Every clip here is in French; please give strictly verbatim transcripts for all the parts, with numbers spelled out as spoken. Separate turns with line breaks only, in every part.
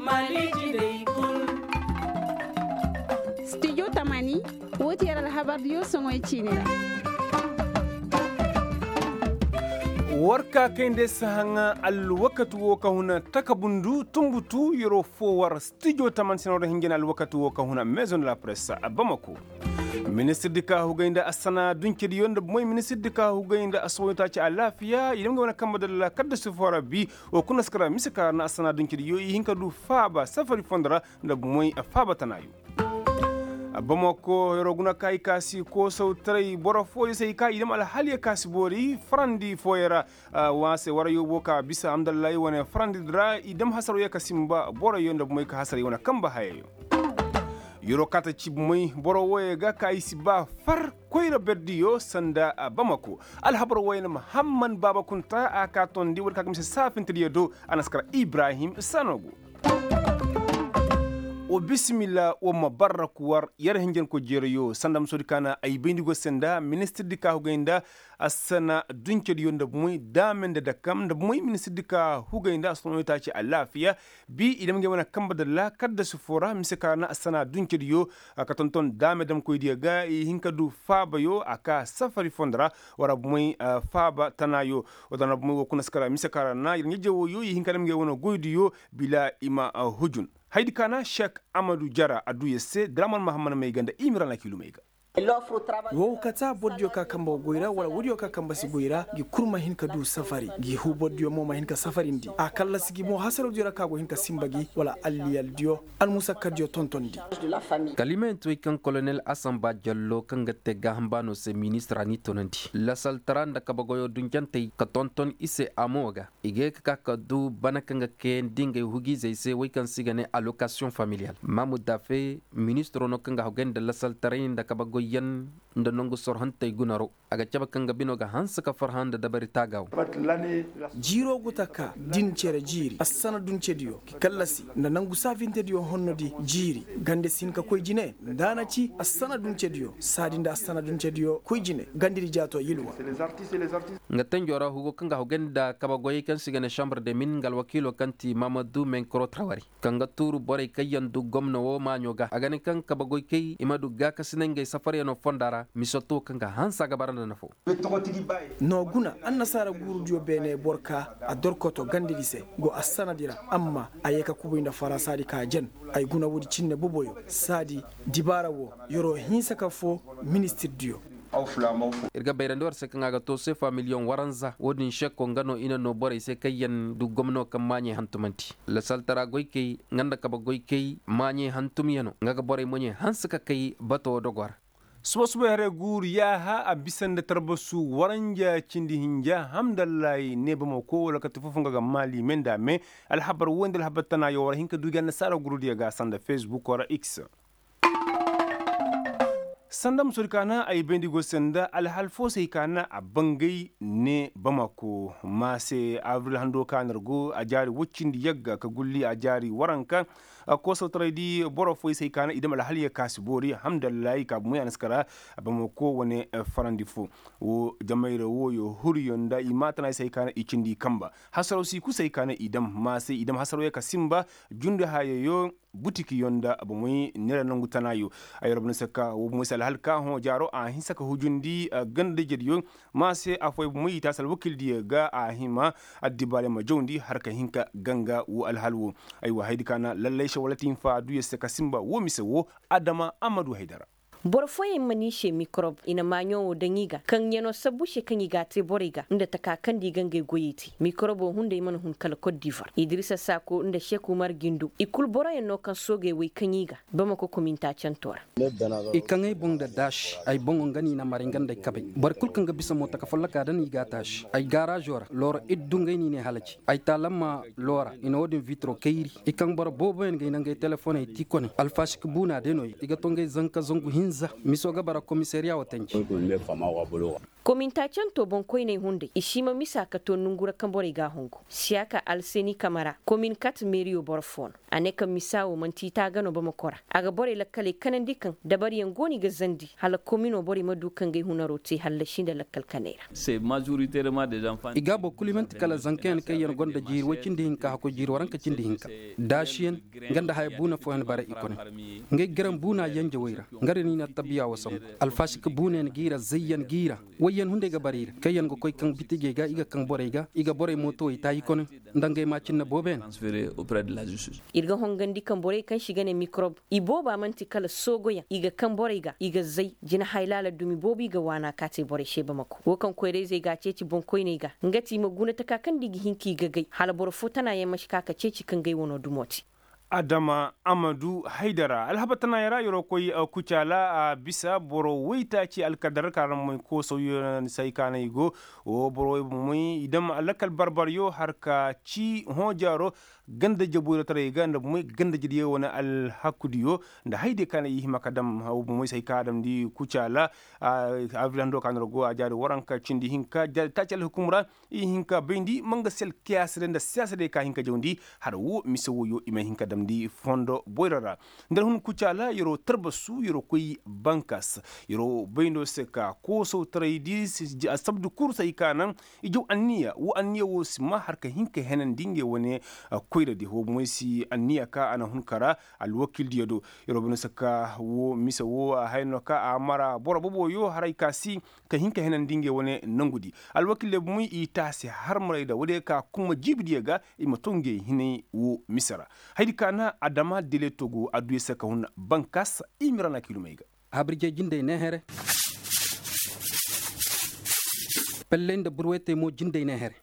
studio tamani woti yara habar yo songo chine
warka kende sahanga al wakatu wo kahuna takabundu tumbutu yoro fowar studio taman sinoro hingena al wakatu wo kahuna maison la presse a Bamako. Ministre dika hugainda asana dunkedi yonda moy ministre dika hugainda aswoyta ci alafiya idan ga wana kamba dalla kadda su fora bi o kuna skara misaka na asana dunkedi yo hinka du faba safari fondra da moy faba tanayu. Bamako yoroguna kai kasi ko sautrai bora foyi sai kai idam alhali kasi bori frandi foyera wase wara yo boka bisa amdallahi wana frandi dra idam hasaro ya kasimba bora yonda moy ka hasari wana kamba hayo yoro kata ci moy boro woye ga kai siba far koyra berdiyo sanda Bamako alhabar wayna Muhammad Baba Kunta aka tondi wal kagamse safintiriyo do anaskara Ibrahim Sanogo o bismillah o mabarakuwar yar hinjen ko jeriyo sandam sodikana ay bendigo senda ministre dika hugenda asana dunke di yonda muy damende dakam da muy ministre dika hugenda asno taci alafiya bi idam nge wana kamba da la kadda sufora misekana asana dunke di yo akatonton dame dam ko diga hinka du faba yo aka safari fondra wara muy faba tanayo wadana muy kuna skara misekara na ngejewo yo hinka dam nge wana goydi yo bila ima hujun haydi kana Sheikh Amadou Jara adu yesse Draman Mahamman mai ganda imiran lakilu mai ga
wo kata boddio ka kamba goira wala wodio ka kamba si goira gi kurma hin ka du safari gi hu boddio mo ma hin ka safari ndi akalla sigi mo hasaro dira ka go hin ka simbagi wala alliyal dio al musa kadio tontondi
kalimento ikan colonel Asamba Jallo kanga tega hambano se ministre ani tonanti la saltaranda ka bagoyo dunjante ka tonton ise amoga ige ka ka du banakanga ke dinga hugi zeise wikan sigane allocation familiale Mahmoud Dafe ministre no kanga hogenda la saltarinda ka bagoyo yan nda nongo sor hantay gunaro aga caba kanga binoga hansa ka farhanda dabari tagaw
jiro gutaka din cere jiri asana dun cediyo ki kallasi nda nangu safinte diyo honnodi jiri gande sin ka koy jine dana ci asana dun cediyo sadinda asana dun cediyo koy jine gandiri jato yilwa
nga tanjora hugo kanga hogenda kaba goyi kan sigane chambre de min gal wakilo kanti Mamadou Menkoro Traoré kanga turu bore kayandu gomno wo manyoga agane kan kaba goy kay imadu gaka sinenge safari no fondara misoto kanga hansa gabarana nafo
no guna annasara gurudio bene borka a dorkoto gandilise go asana dira amma ayeka kubinda farasadi ka jen ay guna wudi cinne boboyo sadi dibara wo yoro hinsa ka fo ministre dio
irga bayrande war sekanga ga to sefa million waranza wodin shekko ngano ina no bore se kayen du gomno kam manye hantumanti la saltara goykey nganda kaba goykey manye hantum yano ngaga bore monye hansaka kay bato dogwar
suba suba hare gur ya ha a bisan da tarbasu waranja cindi hinja hamdallahi ne bama ko wala ka tufufunga ga mali menda me alhabar wanda alhabar tana yo war hinka duga na sara guru dia ga sanda Facebook wara X sandam surkana ay bendigo senda alhalfo sai kana a bangai ne Bamako ma se avril hando kanargo a jari wuccindi yagga ka gulli a jari waranka ko sautaradi boro foi sai kana idam alhaliya kasibori hamdallahi ka mu yanaskara Bamako wone farandifo wo jamaira wo yo huriyonda imatana sai kana ikindi kamba hasaro si ku sai kana idam ma sai idam hasaro ya kasimba junde hayayo butiki yonda abu muy nera nangu tanayo ay robna saka wo musal halka ho jaro a hin saka hujundi gande jediyo ma se afoy muy tasal wakil di ga a hima addibale ma jondi harka hinka ganga wo alhalwo ay wa haydi kana lallai shawalatin fa du yesaka simba wo misewo Adama Amadou Haidara
borfoyin manishe microbe ina manyo wo dangiga kan yano sabushe kan yiga te boriga inda taka kan digange goyiti microbe hunde iman hun kala Cote d'Ivoire Idrissa Sako inda Sheikh Umar Gindu ikul boro yano kan soge we kan yiga Bamako kominta cantora
ikangai bong da dash ay bongo ngani na maringanda kabe barkul kan bisa mota ka fallaka dan yiga tash ay garage ora lor iddungay ni ne halaci ay talamma lora ina wodin vitro kairi ikan boro bobo en ngay nangay telephone tikone alfashik buna denoy iga tongay zanka zongu hin misoga bara komisariya watanki
komintacen to bon koy ne hunde ishima misa ka to nungura kan bore ga hongo siaka alseni kamara komin kat merio borfon aneka misawo manti ta gano ba makora aga bore lakkale kanan dikan da bari yan goni ga zandi hala komino bore madukan gai hunaro te hala shinda lakkal kanera
c'est majoritairement des enfants
igabo kulimenti kala zanken kay yan gonda jir wacindi hinka hako jir waranka cindi hinka dashiyen ganda hay buna fo en bara ikone ngay geram buna yanje wayra ngare ni na tabiya wasam alfashik bunen gira zayyan gira wayen hunde ga barira kayan go koy kan bitige ga iga kan bore ga iga bore moto ita ikone ndangay ma cinna boben
transféré auprès de la justice
irga hongandi kan bore kan shiga ne microbe ibo ba manti kala sogoya iga kan bore ga iga zai jina hailala dumi bobi ga wana kate bore sheba mako wo kan koyre zai ga ceci bon koy ne ga ngati maguna ta kakan digi hinki ga gai hala bore fotana yamma shi kaka ceci kan gai wono dumoti
adama amadu haidara alhabatana yara yoro koy uh, kucala uh, bisa boro waita ci alkadar karam moy ko soyo sai kana igo o boro moy idam alakal barbaryo harka ci hojaro ganda jabura tare ganda moy ganda jidiye wona al hakudiyo nda haide kana yi makadam haw moy sai kadam di kucala uh, avlando kanro go ajari waranka cindi hinka tacal hukumra i hinka bendi manga sel kiasre nda siasa de ka hinka jawndi har wo miso yo ime hinka di fondo boyrara ndar hun kucala yoro tarbasu yoro koy bankas yoro bayno seka ko so tradi sabdu kursa ikana ijo anniya wo anniya wo sima harka hinka henen dinge wone koyra di ho moysi anniya ka ana hun kara al wakil diado yoro bayno seka wo misa wo hayno ka amara boro bobo yo haray kasi ka hinka henen dinge wone nangudi al wakil le muy itasi har marayda wode ka kuma jibdiga ima tonge hine wo misara haydi kana adama dele togo aduye saka hun bankas imirana kilumaiga
habrije jinde ne here pellende burwete mo jinde ne here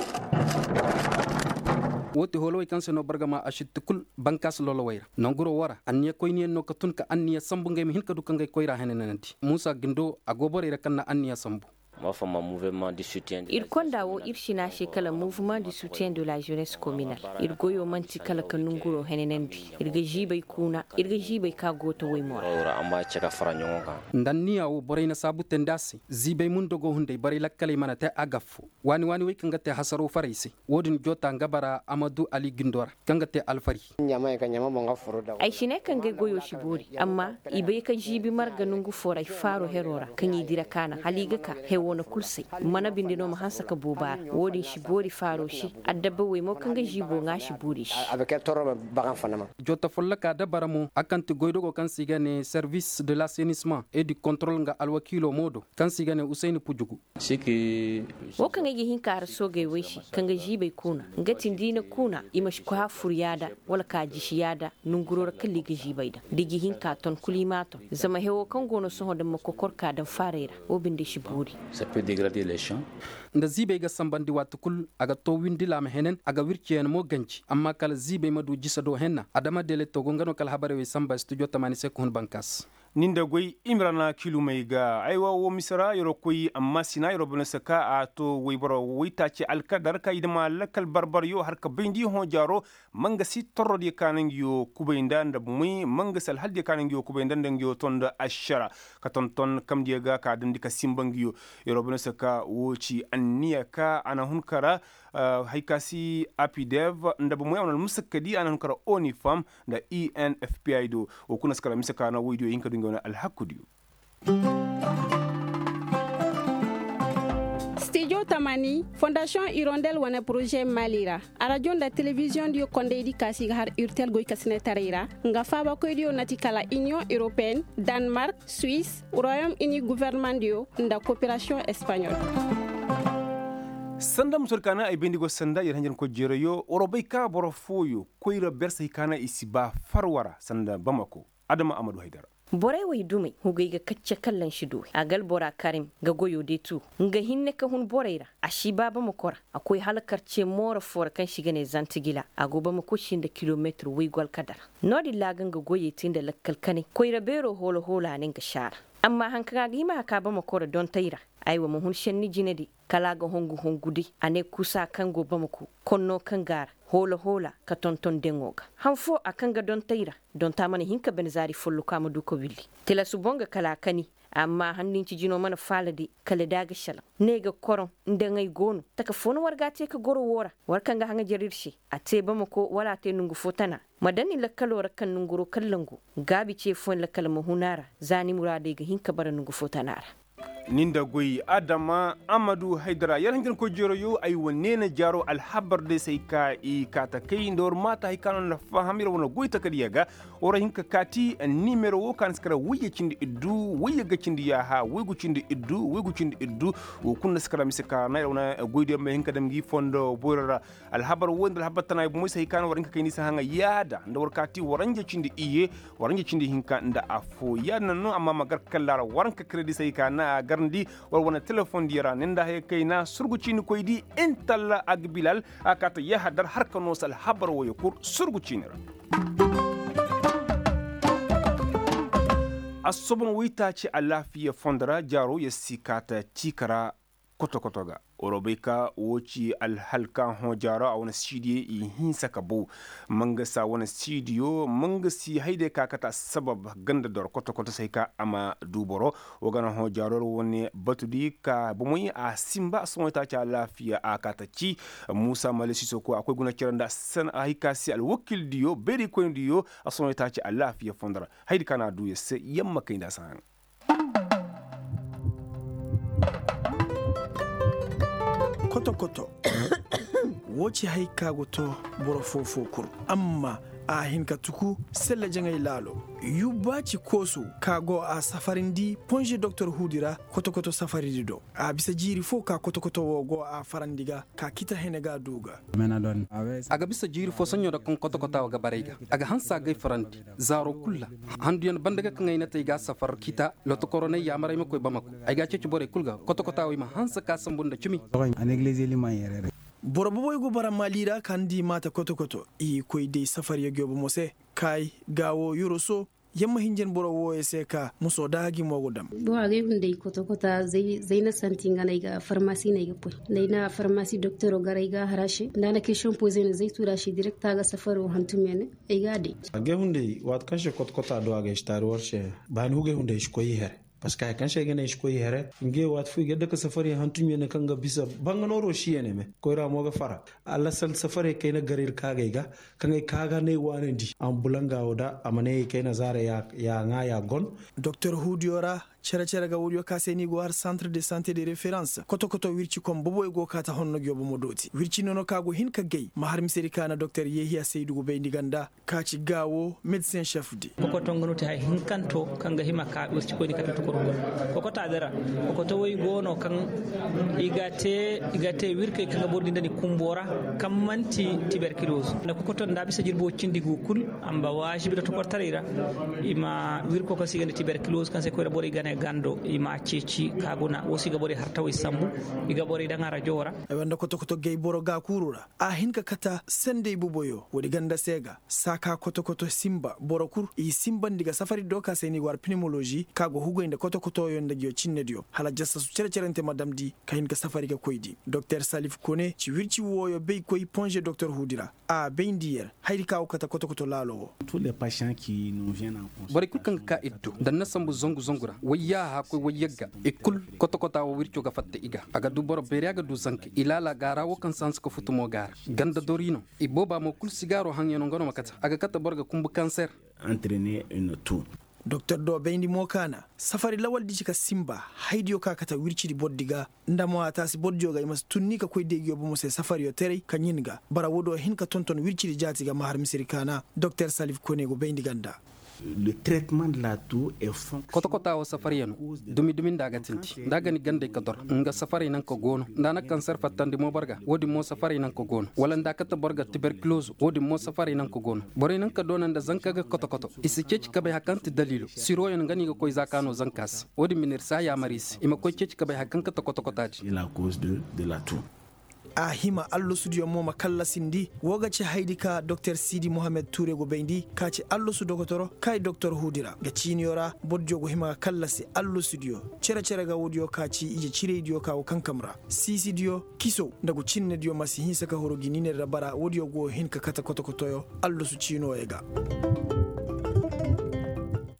woti holo kan seno bargama ashit kul bankas lolo wayra nonguro wara anya koyni no katun ka anya sambu ngem hin ka dukanga koyra henenanti musa gindo agobore rekanna anya sambu
mouvement de soutien
il kondawo irshina shekala mouvement de soutien de la jeunesse communale il goyo manti kala kanunguro henenendi irga jibay kuna irga jibay ka goto way mora
ora amba cheka faranyo ka
ndanniya wo borayna sabu tendasi zibay mun dogo hunde bari lakkale manate agafu wani wani way kangate hasaru farisi wodin jota ngabara amadou ali gindora kangate alfari
nyama ka nyama bonga foroda
ay shine kangay goyo shibori amma ibay ka jibi marga nungu foray faro herora kanyi dira kana haliga ka wona kulsai mana bindino ma hansa ka boba wodin shi bori faro shi addaba we mo kanga jibo nga shi bori shi
avec toro bagan fanama
jota folla ka dabara mo akanti goydo ko kan sigane service de l'assainissement et du contrôle nga alwakilo modo kan sigane Usaini Pujugu
siki
wo kanga gi hin kar soge we shi kanga jibe kuna ngati dina kuna imash ko ha furyada wala ka jishiyada nunguror kalli gi jibaida digi hin ka ton kulimato zama hewo kan gono so hoda makokor ka dan farera wo binde shi bori
ça peut dégrader les champs
nda zibe ga sambandi watukul aga to windi lam henen aga wircien mo ganci amma kala zibe madu jisado henna adama dele to gongano kala habare we samba studio tamani sekon bankas
ninda goy imrana kilumaiga aywa wo misra yoro koy amma sina yoro bana saka ato weyboro wita ci alkadar ka idama lakal barbar yo har ka bindi ho jaro manga si torro di kanan yo kubaynda nda muy manga sal halde kanan yo kubaynda nda yo tonda ashara ka ton ton kam diega ka dandi ka simbangi yo yoro bana saka wo ci anniya ka ana hunkara uh, haikasi apidev nda muy onal musakkadi ana hunkara onifam da E N F P I do o kuna skala misaka na widio yinka dunga alhakudiyo
Studio Tamani Fondation Hirondelle wana projet Malira radio da télévision dio konde di kasi har urtel goy kasine tarira nga faba ko dio natikala Union Européenne Danemark Suisse Royaume-Uni gouvernement dio nda coopération espagnole
sanda musulkana ay bendigo sanda yir hanjen ko jereyo orobay ka boro foyo koyra bersa hikana isiba farwara sanda bamako adama amadou haidara
borai wai dumai hugai ga kacce kallon shi do a gal bora karim ga goyo de tu nga hinne ka hun boraira a shi baba makora akwai halakar ce mora for kan shiga ne zantigila a gobe makushin da kilometer wai gwal kadar nodi lagan ga goye tin da lakkalkane koi rabero holo hola ne ga shara amma hankaka ga ma ka ba makora don taira aiwa mun shen ni jinedi kala ga hongu hongudi ane kusa kan gobe mako konno kan gara hola hola ka tonton dengoga hanfo akanga don taira don tamani hinka benzari fullu kama duko willi tela subonga kala kani amma hannun ci jino mana falade kala daga shala ne ga koron inda ngai gono taka fon warga te ka goro wora warkan ga hanga jarirshi a te ba mako wala te nungu fotana madani lakkalo rakan nunguro kallangu gabi ce fon lakkala mahunara zani murade ga hinka bara nungu fotanara
ninda goyi adama amadu haidara yaran ko jero yo ay wonene jaro alhabar de sai ka i kata kai ndor mata hay kanon la fahamira wona goyi takadiyaga ora hinka kati numero wo kan skara wiye cindi iddu wiye ga cindi ya ha wigu cindi iddu wigu cindi iddu wo kunna skara misika na wona goyi de me hinka dem gi fondo borara alhabar wonda alhabar tanay mo sai kan warinka kai ni sa hanga yada ndor kati waranje cindi iye waranje cindi hinka nda afo yana no amma magar kallara waranka credit sai kana garndi wal wona telephone diyara nenda he kayna surgucini koydi intalla ag bilal akata yahadar harka nosal habar wo yokur surgucinira asobon wita ci alafiya fondara jaro ya sikata cikara koto kotoga orobeka woci alhalka ho jaro a wani studio i hinsa kabo manga sa wani studio manga si haide kakata sabab ganda dor koto koto sai ka ama duboro wagana ho jaro wani batudi ka bumuyi a simba son ta ta lafiya a kataci Musa Malisi Soko akwai guna kiranda san a hikasi alwakil diyo beri ko diyo a son ta ta lafiya fondara haide kana duye sai yamma kai da san
koto koto woci haika goto boro fofo kur amma a hinka tuku sella jangay lalo yubaci koso kago a safarin di ponje docteur hudira koto koto safari di do a bisa jiri fo ka koto koto wogo a farandiga ka kita henega duga
menadon aga bisa jiri fo sonyo da kon koto koto ga barega aga hansa gay farandi zaro kulla handu yan bandaga kan ngay natay ga safar kita loto korone ya maray makoy bamako ay ga ci bore kulga koto koto wi ma hansa ka sambunda cumi
an église li mayere
boroboboy go bara malira kandi mata koto koto i koy de safar ya gyobo mose kai gawo yuroso yamma hinjen boro wo ese ka muso dagi mogo dam
bo age hunde koto kota zai zaina santinga na ga pharmacie na ga pul na pharmacie docteur garaiga harashi nana question poser ne zai tura shi direct ga safaro hantumene e ga de
age hunde wat kashe koto kota do age star warshe ban huge hunde shi koyi her parce que kan shege ne shi koyi here nge wat fu gedda ka safari hantum ne kanga bisa banganoro shi ne me ko ra mo ga fara alla sal safari kai na garir kaga ga kanga kaga ne wane di an bulanga oda amane kai na zare ya ya nga ya gon
docteur Hudiora chere chere ga wuriyo kaseni go har centre de santé de référence koto koto wirci kom bobo e go kata honno gyobo modoti wirci nono kago hin ka gay mahar miseri kana docteur Yehia Seydou go be ndiganda kaci gawo médecin chef di
ko tongonuti hay hin kanto kanga hima ka wirci ko ni kata to ko ko ta dara ko to way gono kan igate igate wirke kanga bordi ndani kumbora kam manti tuberculose na ko to ndabi sajir bo cindi go kul amba wajibi to portarira ima wirko ko sigande tuberculose kan se ko bori gane gando ima ceci kaguna wosi gabori hartawi sambu igabori dangara jora
e wanda koto koto gay boro ga kurura a hinka kata sende buboyo wodi ganda sega saka koto koto simba borokur i simba ndiga safari doka seni war pneumologie kago hugo inde koto koto yonde gyo cinne dio hala jassa su cere cerente madam di ka hinka safari ga koydi docteur Salif Kone ci wirci woyo bey koy ponge docteur Hudira a beindier haydi ka kata koto koto lalo
tous les patients qui nous viennent en
bari kulkan ka iddu dan nasambu zongu zongura wayya ha ko wayyaga e kul koto kota wo wirco ga fatte iga aga du boro bere aga du zanke ilala gara wo kan sans ko futumo gar ganda dorino e boba mo kul sigaro hanyeno ngono makata aga kata borga kumbu cancer
entraîner une tour
docteur do bendi mokana safari lawal di ka simba haydiyo ka kata wirci di boddiga ndamo ata si bodjo ga imas tunni ka koy degi yobo mo se safari yo tere kanyinga bara wodo hin ka tonton wirci di jati ga mahar misiri kana docteur Salif Kone go bendi ganda
le traitement de la toux est fonction
koto kota o safari yano dumi dumi daga tinti daga ni gande ka dor nga safari nan ko gono ndana cancer fatande mo barga wodi mo safari nan ko gono wala ndaka ta borga tuberculose wodi mo safari nan ko gono bore nan ka donan da zanka ga koto koto isi ceci ka bai hakanti dalilu siro yan gani ga koy zakano zankas wodi minir sa ya maris ima koy ceci ka bai hakanka ta koto kotaji
la cause de de la toux
a hima allo studio mo makalla sindi woga ci haydika docteur Sidi Mohamed Touré go bendi kaci allo su dokotoro kay docteur Hudira ga ciniora bodjo go hima kalla si allo studio cere cere ga wodio kaci ije cire dio kawo kankamra sisi dio kiso ndago cinne dio masi hinsa ka horo ginine rabara wodio go hin ka kata koto kotoyo allo su cino ega